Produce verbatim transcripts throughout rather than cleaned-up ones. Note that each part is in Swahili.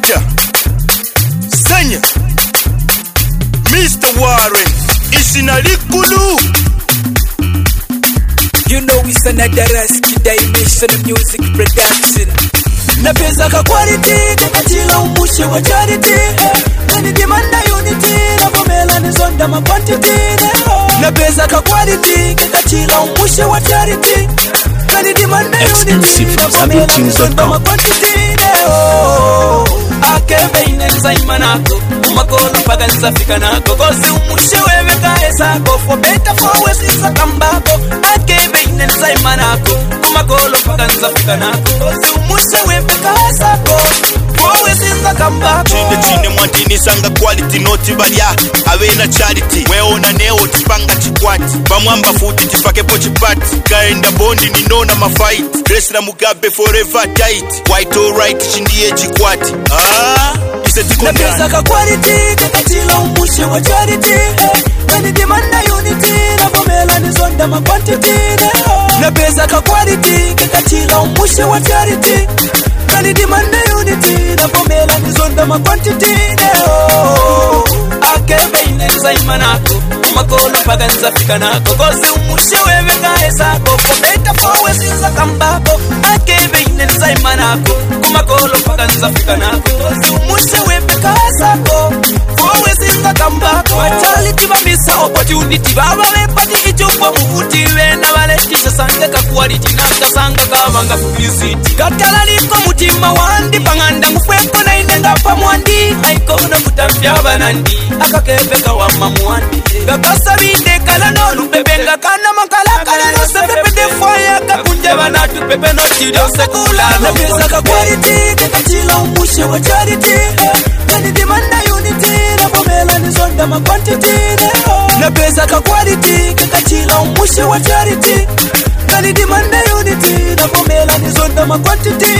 Rakata Sanya Mister Warren Isinalikulu. You know it's another rescue dimension of music production. Na pesa ka quality kakachila umushe wa charity. Nani demanda unity na vomela ni zonda ma quantity. Na pesa ka quality kakachila umushe wa charity. Nani demanda unity na vomela ni zonda ma quantity. Akebe inenza imanako umakolo paganza fikanako kosi umushe wewe kaesako for better for worse is a comeback. Akebe inenza imanako umakolo paganza fikanako kosi umushe wewe kaesako for worse is a comeback. Chinde chinde mwantini sanga quality noti balya avena charity weona neo tipanga chikwati bamwamba futi tipake po chipati kaenda bondi ninona mafight dress na Mugabe forever tight white all right chindiye chikwati. Ah na pesa ka quality kakachila umushe wa charity. Nani demanda unity na vomela ni zonda ma quantity. Na pesa ka quality kakachila umushe wa charity. Nani demanda unity na vomela ni zonda ma quantity. Akebe inenza imanako umakolo paganza fikanako kosi umushe wewe kaesako for better for worse is a comeback. Akebe inenza imanako umakolo paganza fikanako kosi umushe wewe kaesako for worse is a comeback. Fatality bamisa opportunity baba bepati ichumbo muvuti wena baletisha sange ka quality nakasanga kabanga publicity katala liko mutima wandi panganda ngufeko na inenga pamwandi aikona mutafya banandi akakepeka wa mamwandi gakasa binde kala nonu bebenga kana makala kala no sepepe de fire kakunje banatu pepe no tido sekula. Na pesa ka quality kakachila umushe wa charity. Nani demanda unity na vomela ni zonda ma quantity. Na pesa ka quality kakachila umushe wa charity. Nani demanda unity na vomela ni zonda ma quantity.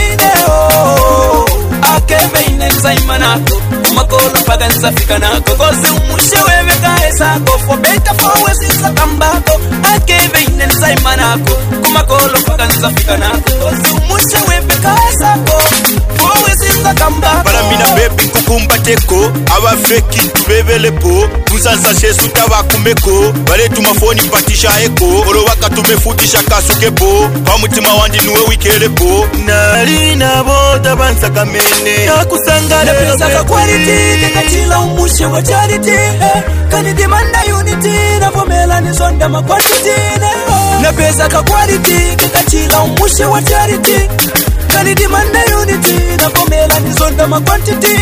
Akebe inenza imanako umakolo paganza fikanako kosi umushe wewe kaesako for better for worse is a comeback. Akebe inenza imanako umakolo paganza fikanako kosi umushe wewe kaesako for worse is a comeback. Para mina baby kukumba teko aba fake tubebelepo musansa shesu tabakumeko bale tumafoni patisha eko oro wakatumefutisha kasukepo pamutima wandi nuwe wikelepo nali nabo tabansa kamene nakusanga. Na pesa ka quality kakachila umushe wa charity. Kani demanda unity na vomela ni zonda ma quantity. Na pesa ka quality kakachila umushe wa charity. Kani demanda unity na vomela ni zonda ma quantity.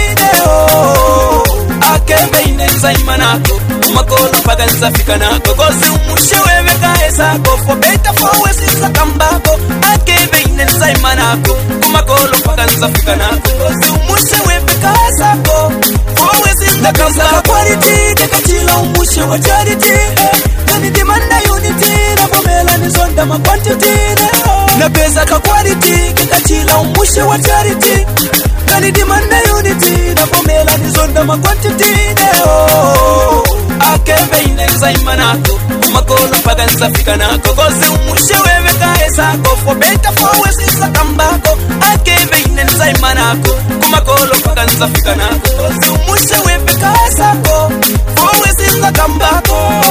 Akebe inenza imanako umakolo paganza fikanako kosi umushe wewe kaesako for better for worse is a comeback. Akebe inenza imanako umakolo paganza fikanako kosi umushe wewe kaesako for worse is a comeback. Quality kakachila umushe wa charity. Nani demanda unity na vomela ni zonda ma quantity. Na pesa ka quality kakachila umushe wa charity. Nani demanda unity na vomela ni zonda ma quantity. Akebe inenza imanako umakolo paganza fikanako kosi umushe wewe kaesako for better for worse is a comeback. Akebe inenza imanako umakolo paganza fikanako kosi umushe wewe kaesako for worse is a comeback.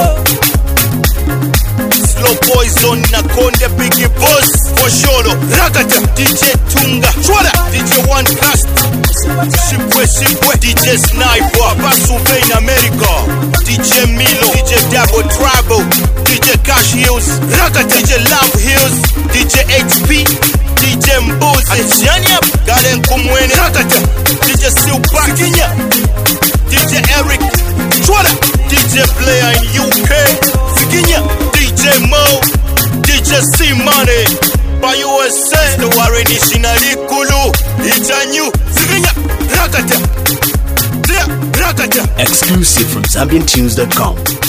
Slow poison na konde biggie boss for sure. Rakata D J Tunga Chwala D J One Cast Shipwe Shipwe D J Sniper Basuve in America D J Milo D J Double Trouble D J Cash Hills Rakata D J Love Hills D J H P D J Mbuzi Atiania Galen Kumwene Rakata D J Silpa Kinya D J Eric Chwala D J Player in U K Sikinya D J Mo D J C Money by U S A the Warren Isinalikulu Itanyu Sikinya Rakata Rakata Exclusive from Zambian Tunes dot com.